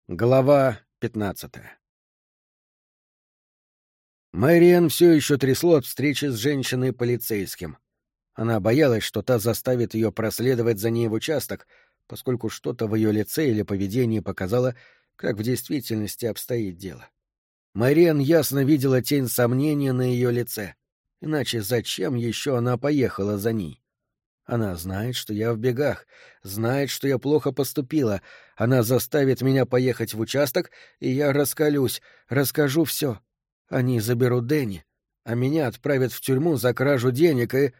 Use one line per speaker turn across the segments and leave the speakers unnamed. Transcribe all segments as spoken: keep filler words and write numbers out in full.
Глава пятнадцатая. Мэриэн все еще трясло от встречи с женщиной-полицейским. Она боялась, что та заставит ее проследовать за ней в участок, поскольку что-то в ее лице или поведении показало, как в действительности обстоит дело. Мэриэн ясно видела тень сомнения на ее лице. Иначе зачем еще она поехала за ней? Она знает, что я в бегах, знает, что я плохо поступила. Она заставит меня поехать в участок, и я раскалюсь, расскажу все. Они заберут Дэнни, а меня отправят в тюрьму за кражу денег, и...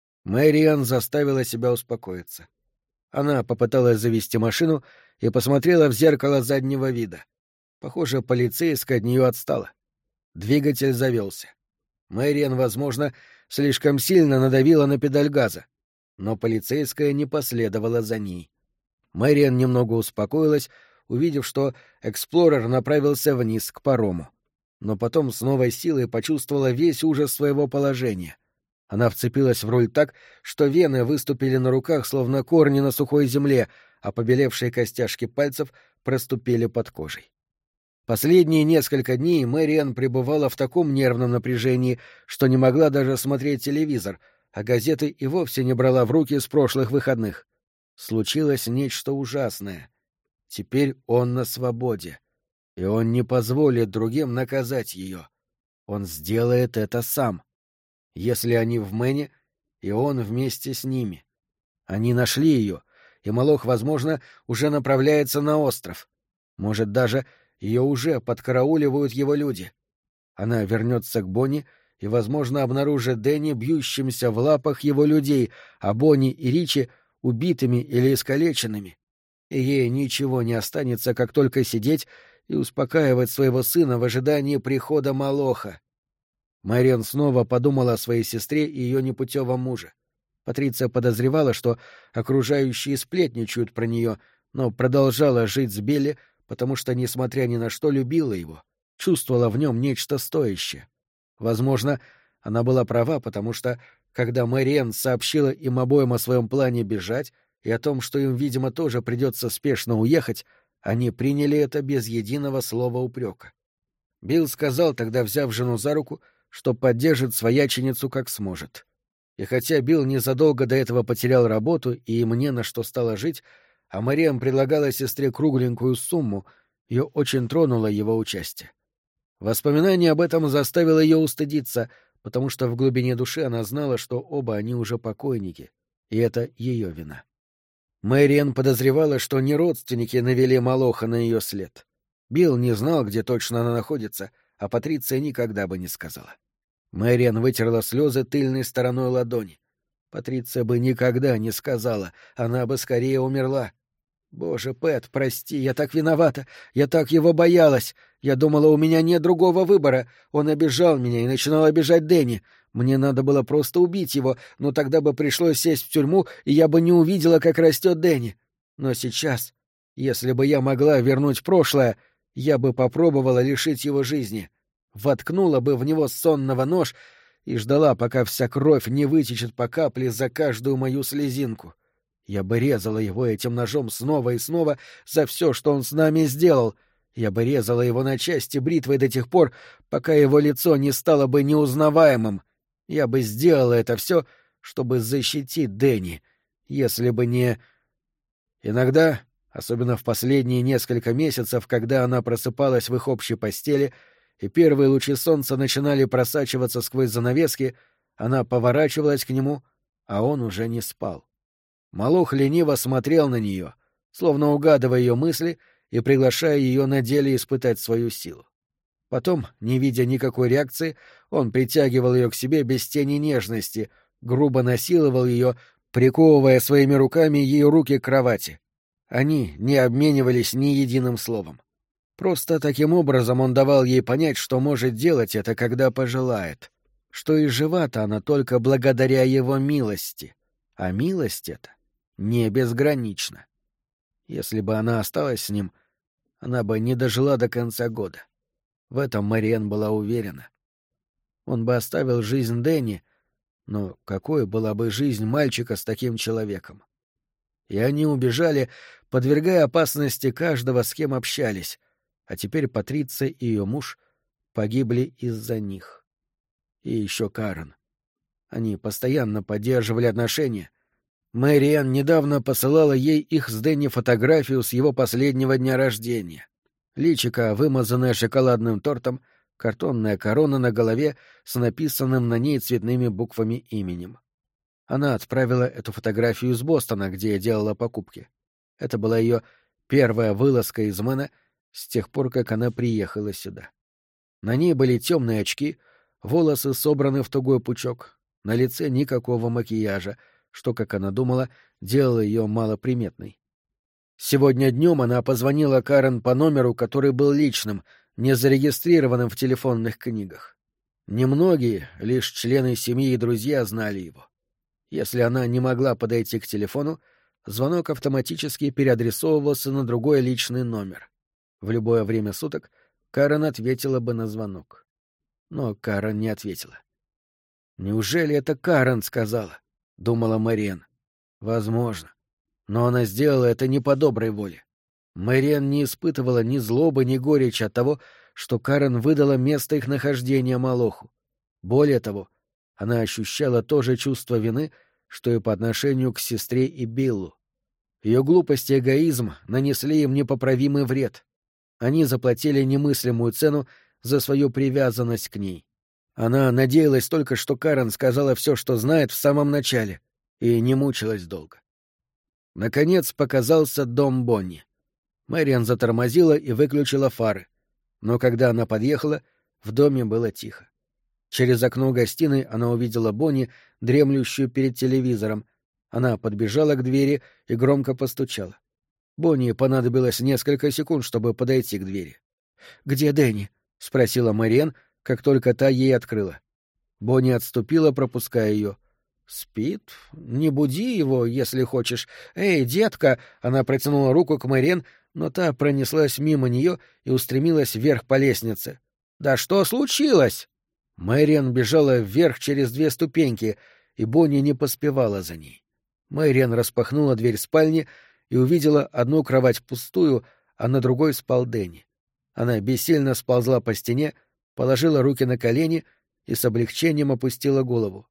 Мэриан заставила себя успокоиться. Она попыталась завести машину и посмотрела в зеркало заднего вида. Похоже, полицейская от нее отстала. Двигатель завелся. Мэриан, возможно, слишком сильно надавила на педаль газа. Но полицейская не последовала за ней. Мэриан немного успокоилась, увидев, что эксплорер направился вниз к парому. Но потом с новой силой почувствовала весь ужас своего положения. Она вцепилась в руль так, что вены выступили на руках, словно корни на сухой земле, а побелевшие костяшки пальцев проступили под кожей. Последние несколько дней Мэриан пребывала в таком нервном напряжении, что не могла даже смотреть телевизор, а газеты и вовсе не брала в руки с прошлых выходных. Случилось нечто ужасное. Теперь он на свободе, и он не позволит другим наказать ее. Он сделает это сам. Если они в Мэне, и он вместе с ними. Они нашли ее, и Молох, возможно, уже направляется на остров. Может, даже ее уже подкарауливают его люди. Она вернется к Бонни и, возможно, обнаружит Дэнни бьющимся в лапах его людей, а Бонни и Ричи убитыми или искалеченными. И ей ничего не останется, как только сидеть и успокаивать своего сына в ожидании прихода Молоха. Мэриан снова подумала о своей сестре и ее непутевом муже. Патриция подозревала, что окружающие сплетничают про нее, но продолжала жить с Билли, потому что, несмотря ни на что, любила его, чувствовала в нем нечто стоящее. Возможно, она была права, потому что, когда Мэриэн сообщила им обоим о своем плане бежать и о том, что им, видимо, тоже придется спешно уехать, они приняли это без единого слова упрека. Билл сказал тогда, взяв жену за руку, что поддержит свояченицу как сможет. И хотя Билл незадолго до этого потерял работу и им не на что стало жить, а Мэриэн предлагала сестре кругленькую сумму, ее очень тронуло его участие. Воспоминание об этом заставило ее устыдиться, потому что в глубине души она знала, что оба они уже покойники, и это ее вина. Мэриэн подозревала, что не родственники навели Молоха на ее след. Билл не знал, где точно она находится, а Патриция никогда бы не сказала. Мэриэн вытерла слезы тыльной стороной ладони. Патриция бы никогда не сказала, она бы скорее умерла. «Боже, Пэт, прости, я так виновата, я так его боялась. Я думала, у меня нет другого выбора. Он обижал меня и начинал обижать Дэнни. Мне надо было просто убить его, но тогда бы пришлось сесть в тюрьму, и я бы не увидела, как растет Дэнни. Но сейчас, если бы я могла вернуть прошлое, я бы попробовала лишить его жизни. Воткнула бы в него сонного нож и ждала, пока вся кровь не вытечет по капле за каждую мою слезинку. Я бы резала его этим ножом снова и снова за все, что он с нами сделал. Я бы резала его на части бритвой до тех пор, пока его лицо не стало бы неузнаваемым. Я бы сделала это все, чтобы защитить Дэнни, если бы не... Иногда, особенно в последние несколько месяцев, когда она просыпалась в их общей постели, и первые лучи солнца начинали просачиваться сквозь занавески, она поворачивалась к нему, а он уже не спал. Молох лениво смотрел на нее, словно угадывая ее мысли и приглашая ее на деле испытать свою силу. Потом, не видя никакой реакции, он притягивал ее к себе без тени нежности, грубо насиловал ее, приковывая своими руками ее руки к кровати. Они не обменивались ни единым словом. Просто таким образом он давал ей понять, что может делать это, когда пожелает, что и жива-то она только благодаря его милости, а милость эта не безгранична. Если бы она осталась с ним, она бы не дожила до конца года. В этом Мэриэн была уверена. Он бы оставил жизнь Дэнни, но какой была бы жизнь мальчика с таким человеком? И они убежали, подвергая опасности каждого, с кем общались. А теперь Патриция и ее муж погибли из-за них. И еще Карен. Они постоянно поддерживали отношения. Мэри Энн недавно посылала ей их с Дэнни фотографию с его последнего дня рождения. Личико, вымазанное шоколадным тортом, картонная корона на голове с написанным на ней цветными буквами именем. Она отправила эту фотографию из Бостона, где делала покупки. Это была ее первая вылазка из Мэна с тех пор, как она приехала сюда. На ней были темные очки, волосы собраны в тугой пучок, на лице никакого макияжа, что, как она думала, делало ее малоприметной. Сегодня днем она позвонила Карен по номеру, который был личным, не зарегистрированным в телефонных книгах. Немногие, лишь члены семьи и друзья, знали его. Если она не могла подойти к телефону, звонок автоматически переадресовывался на другой личный номер. В любое время суток Карен ответила бы на звонок. Но Карен не ответила. «Неужели это Карен сказала?» — думала Мэри Энн. «Возможно. Но она сделала это не по доброй воле. Мэри Энн не испытывала ни злобы, ни горечи от того, что Карен выдала место их нахождения Молоху. Более того, она ощущала то же чувство вины, что и по отношению к сестре и Биллу. Ее глупость и эгоизм нанесли им непоправимый вред. Они заплатили немыслимую цену за свою привязанность к ней. Она надеялась только, что Карен сказала все, что знает в самом начале, и не мучилась долго. Наконец показался дом Бонни. Мэриан затормозила и выключила фары. Но когда она подъехала, в доме было тихо. Через окно гостиной она увидела Бонни, дремлющую перед телевизором. Она подбежала к двери и громко постучала. Бонни понадобилось несколько секунд, чтобы подойти к двери. «Где Дэнни?» — спросила Мэриан, как только та ей открыла. Бонни отступила, пропуская ее. «Спит? Не буди его, если хочешь. Эй, детка!» — она протянула руку к Мэриан, но та пронеслась мимо нее и устремилась вверх по лестнице. «Да что случилось?» Мэриан бежала вверх через две ступеньки, и Бонни не поспевала за ней. Мэриан распахнула дверь спальни и увидела одну кровать пустую, а на другой спал Дэнни. Она бессильно сползла по стене, положила руки на колени и с облегчением опустила голову.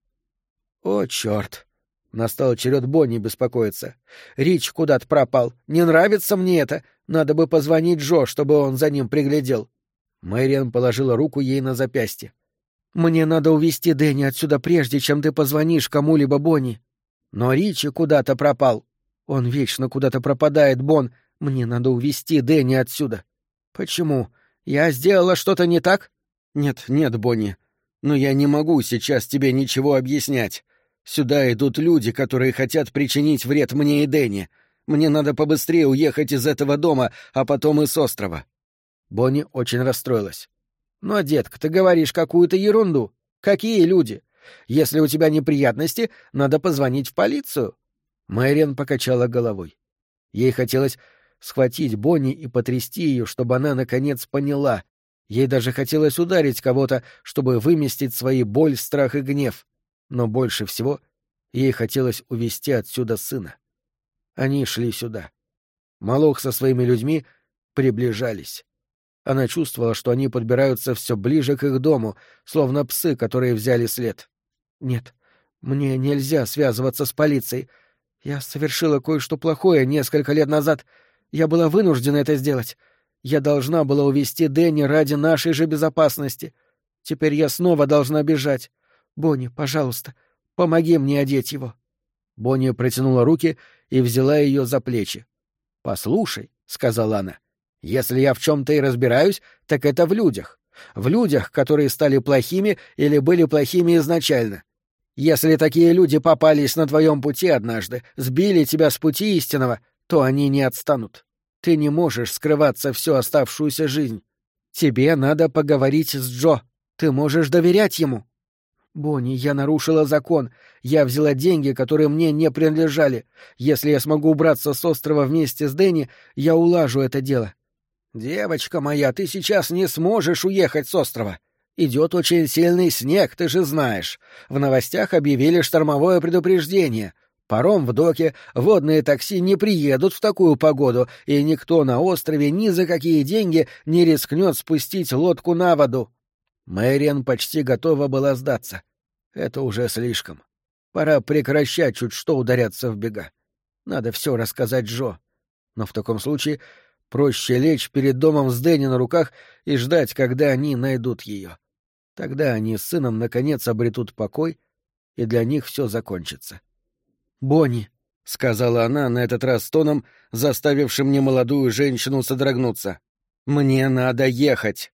«О, черт!» Настал черед Бонни беспокоиться. «Рич куда-то пропал. Не нравится мне это. Надо бы позвонить Джо, чтобы он за ним приглядел». Мэриан положила руку ей на запястье. «Мне надо увезти Дэнни отсюда прежде, чем ты позвонишь кому-либо, Бонни». «Но Ричи куда-то пропал». «Он вечно куда-то пропадает, Бон. Мне надо увезти Дэнни отсюда». «Почему? Я сделала что-то не так?» «Нет, нет, Бонни. Но я не могу сейчас тебе ничего объяснять. Сюда идут люди, которые хотят причинить вред мне и Дэнни. Мне надо побыстрее уехать из этого дома, а потом и с острова». Бонни очень расстроилась. «Но, детка, ты говоришь какую-то ерунду. Какие люди? Если у тебя неприятности, надо позвонить в полицию». Мэриан покачала головой. Ей хотелось схватить Бонни и потрясти ее, чтобы она, наконец, поняла. Ей даже хотелось ударить кого-то, чтобы выместить свои боль, страх и гнев. Но больше всего ей хотелось увести отсюда сына. Они шли сюда. Молох со своими людьми приближались. Она чувствовала, что они подбираются все ближе к их дому, словно псы, которые взяли след. «Нет, мне нельзя связываться с полицией. Я совершила кое-что плохое несколько лет назад. Я была вынуждена это сделать. Я должна была увезти Дэнни ради нашей же безопасности. Теперь я снова должна бежать. Бонни, пожалуйста, помоги мне одеть его». Бонни протянула руки и взяла ее за плечи. «Послушай», — сказала она, — «если я в чем-то и разбираюсь, так это в людях. В людях, которые стали плохими или были плохими изначально. Если такие люди попались на твоем пути однажды, сбили тебя с пути истинного, то они не отстанут. Ты не можешь скрываться всю оставшуюся жизнь. Тебе надо поговорить с Джо. Ты можешь доверять ему». «Бонни, я нарушила закон. Я взяла деньги, которые мне не принадлежали. Если я смогу убраться с острова вместе с Дэнни, я улажу это дело». «Девочка моя, ты сейчас не сможешь уехать с острова. Идет очень сильный снег, ты же знаешь. В новостях объявили штормовое предупреждение. Паром в доке, водные такси не приедут в такую погоду, и никто на острове ни за какие деньги не рискнет спустить лодку на воду. Мэриан почти готова была сдаться. Это уже слишком. Пора прекращать чуть что ударяться в бега. Надо все рассказать Джо. Но в таком случае проще лечь перед домом с Дэнни на руках и ждать, когда они найдут ее. Тогда они с сыном наконец обретут покой, и для них все закончится. «Бонни», — сказала она на этот раз тоном, заставившим немолодую женщину содрогнуться, — «мне надо ехать».